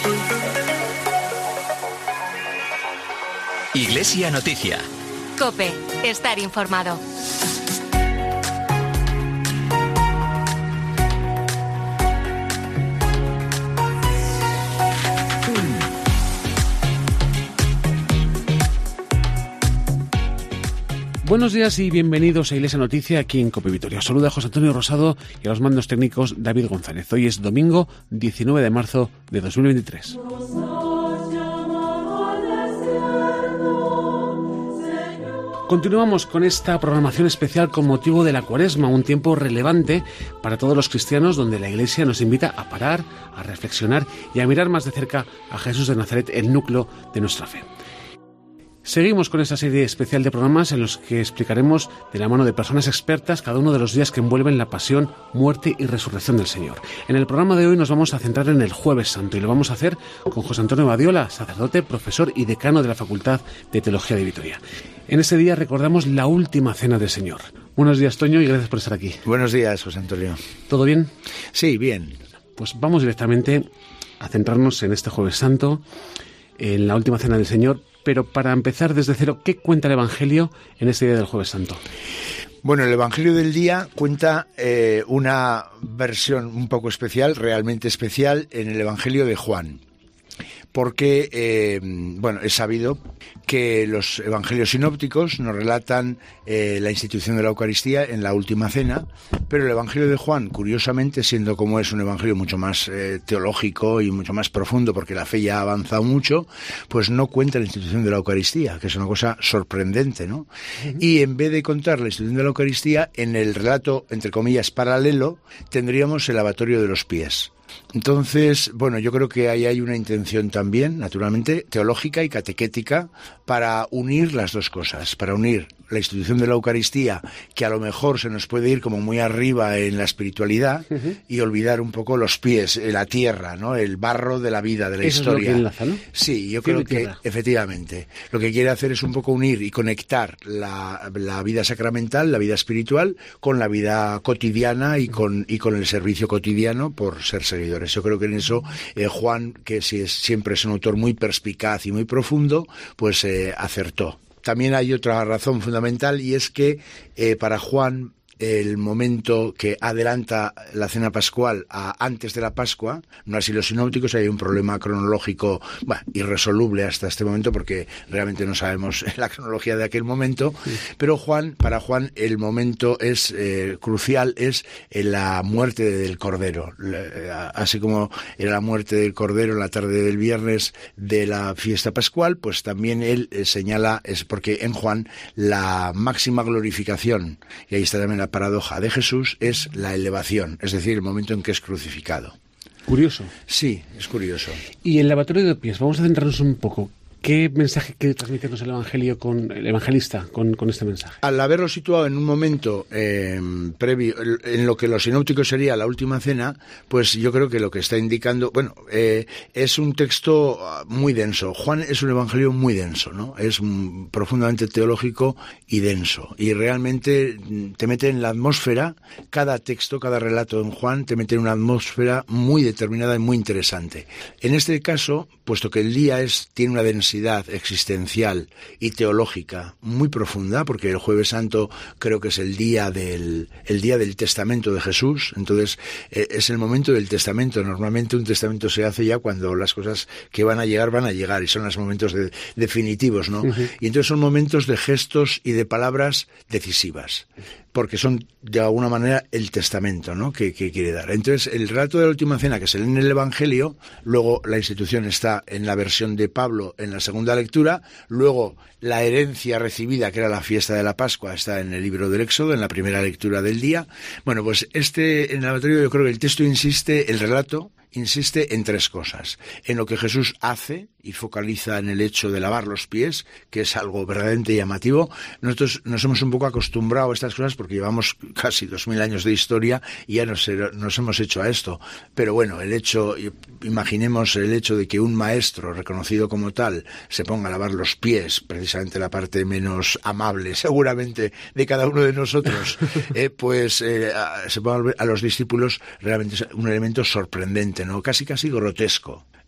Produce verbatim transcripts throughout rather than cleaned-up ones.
Iglesia Noticia. COPE. Estar informado. Buenos días y bienvenidos a Iglesia Noticia aquí en COPE Vitoria. Saluda a José Antonio Rosado y a los mandos técnicos David González. Hoy es domingo diecinueve de marzo de dos mil veintitrés. Continuamos con esta programación especial con motivo de la Cuaresma, un tiempo relevante para todos los cristianos donde la Iglesia nos invita a parar, a reflexionar y a mirar más de cerca a Jesús de Nazaret, el núcleo de nuestra fe. Seguimos con esta serie especial de programas en los que explicaremos de la mano de personas expertas cada uno de los días que envuelven la pasión, muerte y resurrección del Señor. En el programa de hoy nos vamos a centrar en el Jueves Santo y lo vamos a hacer con José Antonio Badiola, sacerdote, profesor y decano de la Facultad de Teología de Vitoria. En este día recordamos la última cena del Señor. Buenos días, Toño, y gracias por estar aquí. Buenos días, José Antonio. ¿Todo bien? Sí, bien. Pues vamos directamente a centrarnos en este Jueves Santo, en la última cena del Señor. Pero para empezar desde cero, ¿qué cuenta el Evangelio en este día del Jueves Santo? Bueno, el Evangelio del día cuenta eh, una versión un poco especial, realmente especial, en el Evangelio de Juan. Porque, eh, bueno, es sabido que los evangelios sinópticos nos relatan eh, la institución de la Eucaristía en la última cena, pero el Evangelio de Juan, curiosamente, siendo como es un evangelio mucho más eh, teológico y mucho más profundo, porque la fe ya ha avanzado mucho, pues no cuenta la institución de la Eucaristía, que es una cosa sorprendente, ¿no? Uh-huh. Y en vez de contar la institución de la Eucaristía, en el relato, entre comillas, paralelo, tendríamos el lavatorio de los pies. Entonces, bueno, yo creo que ahí hay una intención también, naturalmente, teológica y catequética, para unir las dos cosas, para unir la institución de la Eucaristía, que a lo mejor se nos puede ir como muy arriba en la espiritualidad, uh-huh. y olvidar un poco los pies, la tierra, ¿no? El barro de la vida, de la Eso historia. Es lo que enlaza, ¿no? Sí, yo Cielo creo que, efectivamente, lo que quiere hacer es un poco unir y conectar la, la vida sacramental, la vida espiritual, con la vida cotidiana y con, y con el servicio cotidiano por ser seguidores. Yo creo que en eso eh, Juan, que si es, siempre es un autor muy perspicaz y muy profundo, pues eh, acertó. También hay otra razón fundamental y es que eh, para Juan el momento que adelanta la cena pascual a antes de la Pascua, no así los sinópticos, hay un problema cronológico bueno, irresoluble hasta este momento porque realmente no sabemos la cronología de aquel momento, sí. Pero Juan, para Juan el momento es eh, crucial, es la muerte del Cordero, así como era la muerte del Cordero en la tarde del viernes de la fiesta pascual, pues también él eh, señala, es porque en Juan la máxima glorificación, y ahí está también la paradoja de Jesús, es la elevación, es decir, el momento en que es crucificado. Curioso. Sí, es curioso. Y el lavatorio de pies, vamos a centrarnos un poco. ¿Qué mensaje quiere transmitirnos el Evangelio con el evangelista con, con este mensaje? Al haberlo situado en un momento eh, previo, en lo que los sinópticos sería la última cena, pues yo creo que lo que está indicando, bueno, eh, es un texto muy denso. Juan es un evangelio muy denso, ¿no? Es un, profundamente teológico y denso. Y realmente te mete en la atmósfera, cada texto, cada relato en Juan te mete en una atmósfera muy determinada y muy interesante. En este caso, puesto que el día es tiene una densidad existencial y teológica muy profunda, porque el Jueves Santo creo que es el día del el día del testamento de Jesús, entonces eh, es el momento del testamento. Normalmente un testamento se hace ya cuando las cosas que van a llegar van a llegar y son los momentos de, definitivos, ¿no? Uh-huh. Y entonces son momentos de gestos y de palabras decisivas, porque son de alguna manera el testamento, ¿no? que, que quiere dar. Entonces el relato de la última cena que se lee en el Evangelio, luego la institución está en la versión de Pablo en la segunda lectura, luego la herencia recibida, que era la fiesta de la Pascua, está en el libro del Éxodo, en la primera lectura del día. Bueno, pues este, en el lavatorio yo creo que el texto insiste, el relato insiste en tres cosas: en lo que Jesús hace y focaliza en el hecho de lavar los pies, que es algo verdaderamente llamativo. Nosotros nos hemos un poco acostumbrado a estas cosas porque llevamos casi dos mil años de historia y ya nos, nos hemos hecho a esto. Pero bueno, el hecho, imaginemos el hecho de que un maestro reconocido como tal se ponga a lavar los pies, precisamente la parte menos amable seguramente de cada uno de nosotros, eh, pues eh, a, se ponga a los discípulos, realmente es un elemento sorprendente, ¿no? Casi casi grotesco.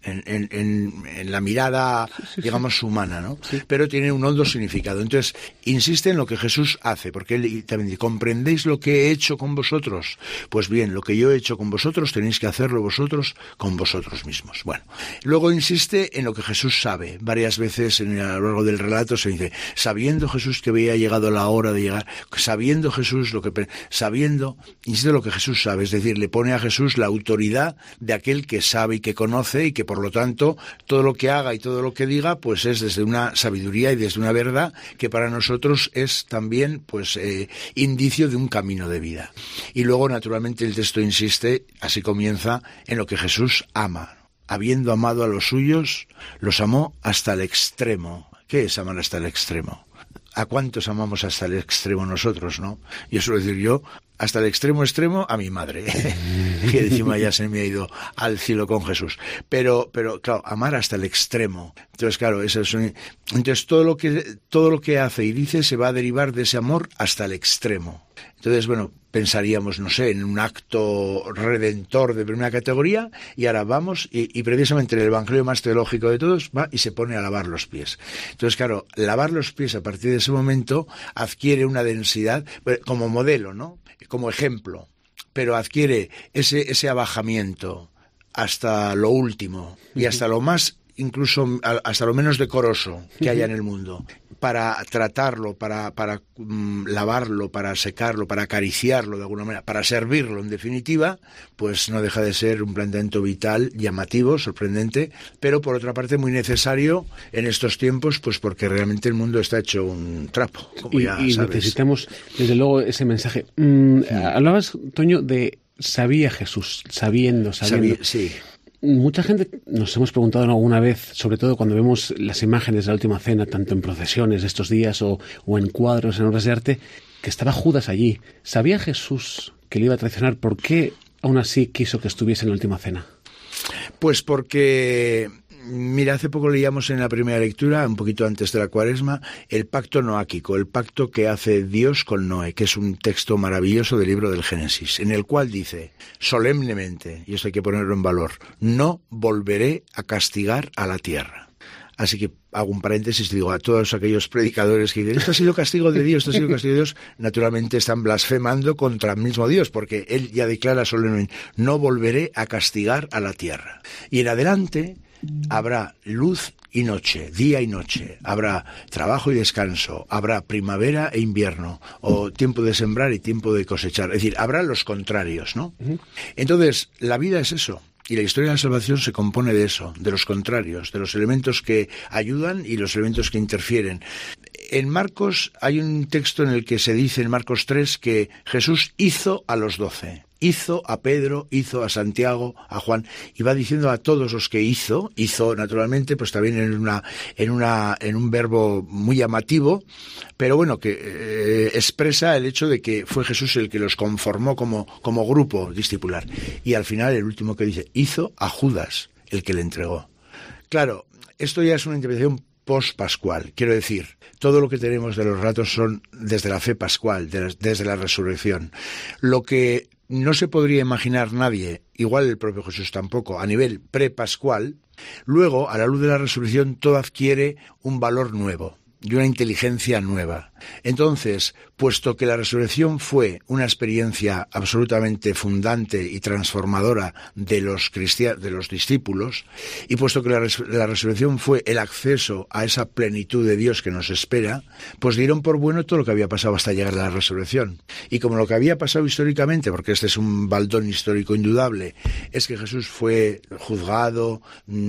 en, en, en, en la mirada, sí, sí, digamos, sí. humana, ¿no? Sí. Pero tiene un hondo significado. Entonces, insiste en lo que Jesús hace, porque él también dice, ¿comprendéis lo que he hecho con vosotros? Pues bien, lo que yo he hecho con vosotros, tenéis que hacerlo vosotros con vosotros mismos. Bueno, luego insiste en lo que Jesús sabe. Varias veces en, a lo largo del relato se dice, sabiendo Jesús que había llegado la hora de llegar, sabiendo Jesús lo que... sabiendo, insiste en lo que Jesús sabe, es decir, le pone a Jesús la autoridad de aquel que sabe y que conoce y que por lo tanto todo lo que haga y todo lo que diga pues es desde una sabiduría y desde una verdad que para nosotros es también pues eh, indicio de un camino de vida. Y luego naturalmente el texto insiste, así comienza, en lo que Jesús ama. Habiendo amado a los suyos, los amó hasta el extremo. ¿Qué es amar hasta el extremo? ¿A cuántos amamos hasta el extremo nosotros, no? Yo suelo decir yo, hasta el extremo extremo, a mi madre, que encima ya se me ha ido al cielo con Jesús. Pero, pero claro, amar hasta el extremo. Entonces, claro, eso es un... Entonces todo lo que todo lo que hace y dice se va a derivar de ese amor hasta el extremo. Entonces, bueno, pensaríamos, no sé, en un acto redentor de primera categoría, y ahora vamos, y, y precisamente el evangelio más teológico de todos va y se pone a lavar los pies. Entonces, claro, lavar los pies a partir de ese momento adquiere una densidad, como modelo, ¿no? Como ejemplo, pero adquiere ese, ese abajamiento hasta lo último y hasta lo más, incluso hasta lo menos decoroso que haya en el mundo, para tratarlo, para, para um, lavarlo, para secarlo, para acariciarlo de alguna manera, para servirlo en definitiva, pues no deja de ser un planteamiento vital, llamativo, sorprendente, pero por otra parte muy necesario en estos tiempos, pues porque realmente el mundo está hecho un trapo, como y, ya y sabes. Necesitamos desde luego ese mensaje. Mm, sí. Hablabas, Toño, de sabía Jesús, sabiendo, sabiendo. Sabía, sí. Mucha gente nos hemos preguntado alguna vez, sobre todo cuando vemos las imágenes de la última cena, tanto en procesiones estos días o, o en cuadros, en obras de arte, que estaba Judas allí. ¿Sabía Jesús que le iba a traicionar? ¿Por qué aún así quiso que estuviese en la última cena? Pues porque... Mira, hace poco leíamos en la primera lectura, un poquito antes de la Cuaresma, el pacto noáquico, el pacto que hace Dios con Noé, que es un texto maravilloso del libro del Génesis, en el cual dice, solemnemente, y esto hay que ponerlo en valor, no volveré a castigar a la tierra. Así que hago un paréntesis y digo a todos aquellos predicadores que dicen, esto ha sido castigo de Dios, esto ha sido castigo de Dios, naturalmente están blasfemando contra el mismo Dios, porque Él ya declara solemnemente, no volveré a castigar a la tierra. Y en adelante... habrá luz y noche, día y noche, habrá trabajo y descanso, habrá primavera e invierno, o tiempo de sembrar y tiempo de cosechar. Es decir, habrá los contrarios, ¿no? Entonces, la vida es eso. Y la historia de la salvación se compone de eso, de los contrarios, de los elementos que ayudan y los elementos que interfieren. En Marcos hay un texto en el que se dice, en Marcos tres, que Jesús hizo a los doce. Hizo a Pedro, hizo a Santiago, a Juan, y va diciendo a todos los que hizo, hizo naturalmente, pues también en una, en una, en un verbo muy llamativo, pero bueno, que eh, expresa el hecho de que fue Jesús el que los conformó como, como grupo discipular. Y al final el último que dice, hizo a Judas, el que le entregó. Claro, esto ya es una interpretación post-pascual, quiero decir, todo lo que tenemos de los relatos son desde la fe pascual, de la, desde la resurrección. Lo que no se podría imaginar nadie, igual el propio Jesús tampoco, a nivel pre-pascual, luego, a la luz de la resurrección, todo adquiere un valor nuevo y una inteligencia nueva. Entonces, puesto que la resurrección fue una experiencia absolutamente fundante y transformadora de los cristianos, de los discípulos, y puesto que la, res- la resurrección fue el acceso a esa plenitud de Dios que nos espera, pues dieron por bueno todo lo que había pasado hasta llegar a la resurrección. Y como lo que había pasado históricamente, porque este es un baldón histórico indudable, es que Jesús fue juzgado,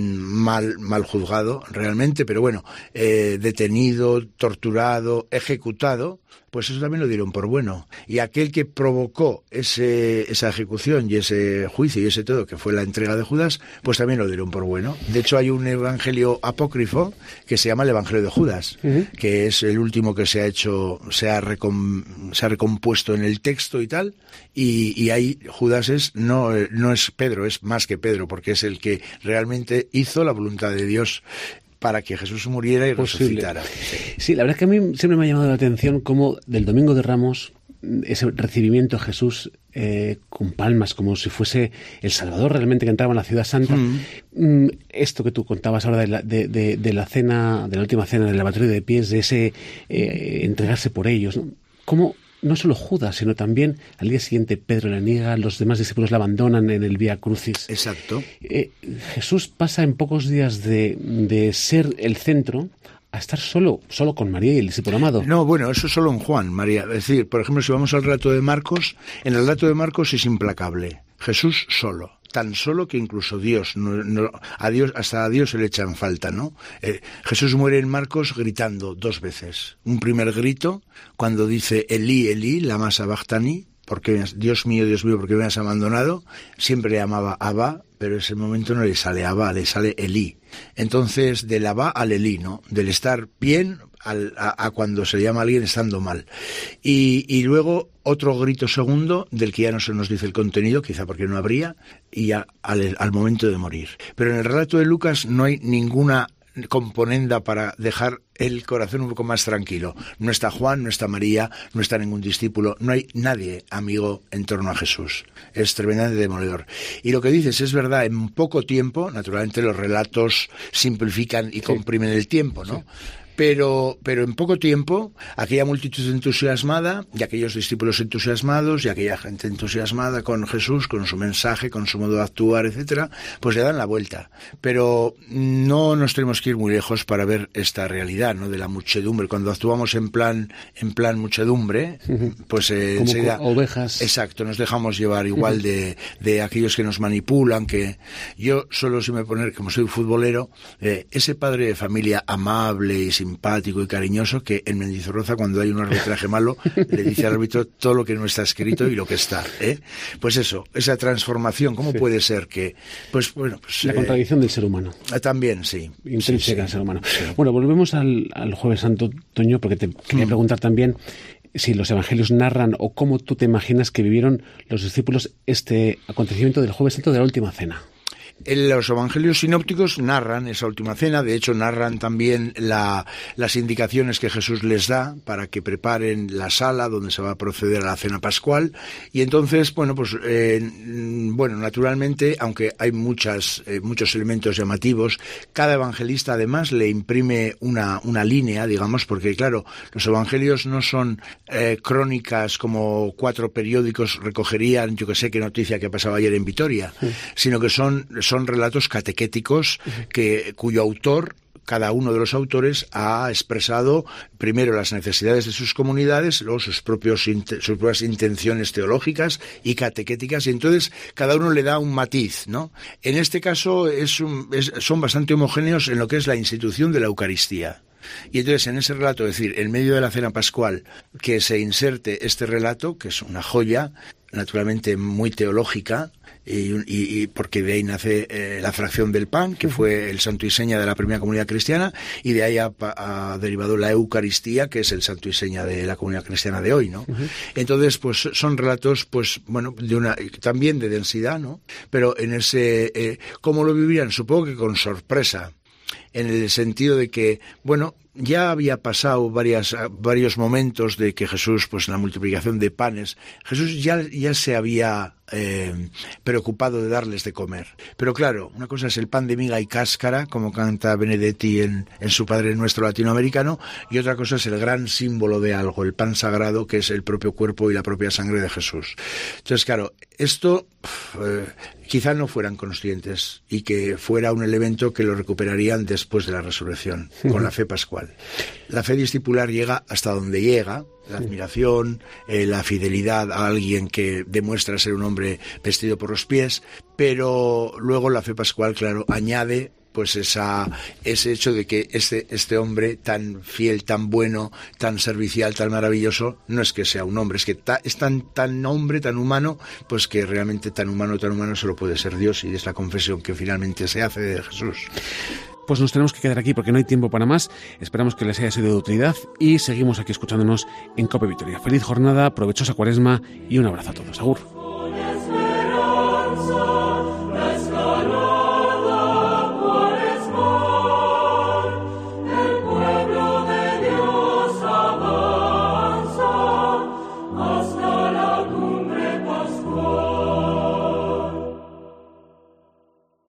mal, mal juzgado realmente, pero bueno, eh, detenido, torturado, ejecutado, pues eso también lo dieron por bueno. Y aquel que provocó ese, esa ejecución y ese juicio y ese todo, que fue la entrega de Judas, pues también lo dieron por bueno. De hecho, hay un evangelio apócrifo que se llama el Evangelio de Judas, uh-huh. que es el último que se ha hecho, se ha, recom, se ha recompuesto en el texto y tal, y, y ahí Judas es, no, no es Pedro, es más que Pedro, porque es el que realmente hizo la voluntad de Dios para que Jesús muriera y posible. resucitara. Sí, la verdad es que a mí siempre me ha llamado la atención cómo del Domingo de Ramos ese recibimiento a Jesús eh, con palmas, como si fuese el Salvador realmente que entraba en la ciudad santa. Mm. Esto que tú contabas ahora de la, de, de, de la cena, de la última cena, del lavatorio de pies, de ese eh, entregarse por ellos, ¿no? ¿Cómo no solo Judas, sino también al día siguiente Pedro le niega, los demás discípulos la abandonan en el Vía Crucis? Exacto. Eh, Jesús pasa en pocos días de, de ser el centro a estar solo, solo con María y el discípulo amado. No, bueno, eso solo en Juan, María. Es decir, por ejemplo, si vamos al relato de Marcos, en el relato de Marcos es implacable. Jesús solo. Tan solo que incluso Dios, no, no, a Dios, hasta a Dios se le echan falta, ¿no? Eh, Jesús muere en Marcos gritando dos veces. Un primer grito, cuando dice Elí, Elí, lama sabachthani, porque Dios mío, Dios mío, ¿por qué me has abandonado? Siempre le llamaba Abba, pero en ese momento no le sale Abba, le sale Elí. Entonces, del Abba al Elí, ¿no? Del estar bien al, a, a cuando se le llama a alguien estando mal. Y, y luego otro grito segundo, del que ya no se nos dice el contenido, quizá porque no habría, y ya al, al momento de morir. Pero en el relato de Lucas no hay ninguna componenda para dejar el corazón un poco más tranquilo. No está Juan, no está María, no está ningún discípulo, no hay nadie amigo en torno a Jesús. Es tremendamente demoledor. Y lo que dices es verdad, en poco tiempo, naturalmente los relatos simplifican y comprimen el tiempo, ¿no? Sí. Pero, pero en poco tiempo, aquella multitud entusiasmada, y aquellos discípulos entusiasmados, y aquella gente entusiasmada con Jesús, con su mensaje, con su modo de actuar, etcétera, pues le dan la vuelta. Pero no nos tenemos que ir muy lejos para ver esta realidad, ¿no? De la muchedumbre. Cuando actuamos en plan, en plan muchedumbre, pues eh, como enseguida, ovejas. Exacto, nos dejamos llevar igual de, de aquellos que nos manipulan, que yo solo si me poner, como soy futbolero, eh, ese padre de familia amable y simpático y cariñoso que en Mendizorroza, cuando hay un arbitraje malo, le dice al árbitro todo lo que no está escrito y lo que está, ¿eh? Pues eso, esa transformación, ¿cómo sí. puede ser que...? Pues bueno, pues, la eh, contradicción del ser humano. También, sí. Intrínseca sí, sí. del ser humano. Sí. Bueno, volvemos al, al Jueves Santo, Toño, porque te quería mm. preguntar también si los evangelios narran o cómo tú te imaginas que vivieron los discípulos este acontecimiento del Jueves Santo de la Última Cena. Los evangelios sinópticos narran esa última cena, de hecho narran también la, las indicaciones que Jesús les da para que preparen la sala donde se va a proceder a la cena pascual, y entonces, bueno, pues, eh, bueno, naturalmente, aunque hay muchas, eh, muchos elementos llamativos, cada evangelista además le imprime una, una línea, digamos, porque claro, los evangelios no son eh, crónicas como cuatro periódicos recogerían, yo que sé qué noticia que pasaba ayer en Vitoria, sí. sino que son son relatos catequéticos que, cuyo autor, cada uno de los autores, ha expresado primero las necesidades de sus comunidades, luego sus, propios, sus propias intenciones teológicas y catequéticas, y entonces cada uno le da un matiz, ¿no? En este caso es un, es, son bastante homogéneos en lo que es la institución de la Eucaristía. Y entonces en ese relato, es decir, en medio de la cena pascual, que se inserte este relato, que es una joya, naturalmente muy teológica, y, y, y porque de ahí nace eh, la fracción del pan, que fue el santo y seña de la primera comunidad cristiana, y de ahí ha, ha derivado la Eucaristía, que es el santo y seña de la comunidad cristiana de hoy, ¿no? Uh-huh. Entonces, pues son relatos, pues, bueno, de una, también de densidad, ¿no? Pero en ese, eh, ¿cómo lo vivían? Supongo que con sorpresa, en el sentido de que, bueno, ya había pasado varias, varios momentos de que Jesús, pues la multiplicación de panes, Jesús ya, ya se había eh, preocupado de darles de comer. Pero claro, una cosa es el pan de miga y cáscara, como canta Benedetti en, en su Padre Nuestro latinoamericano, y otra cosa es el gran símbolo de algo, el pan sagrado, que es el propio cuerpo y la propia sangre de Jesús. Entonces, claro, esto eh, quizá no fueran conscientes y que fuera un elemento que lo recuperarían después de la resurrección, uh-huh. con la fe pascual. La fe discipular llega hasta donde llega, la admiración, eh, la fidelidad a alguien que demuestra ser un hombre vestido por los pies, pero luego la fe pascual, claro, añade pues esa, ese hecho de que este, este hombre tan fiel, tan bueno, tan servicial, tan maravilloso, no es que sea un hombre, es que ta, es tan, tan hombre, tan humano, pues que realmente tan humano, tan humano solo puede ser Dios, y es la confesión que finalmente se hace de Jesús. Pues nos tenemos que quedar aquí porque no hay tiempo para más. Esperamos que les haya sido de utilidad y seguimos aquí escuchándonos en COPE Vitoria. Feliz jornada, provechosa cuaresma y un abrazo a todos. Agur.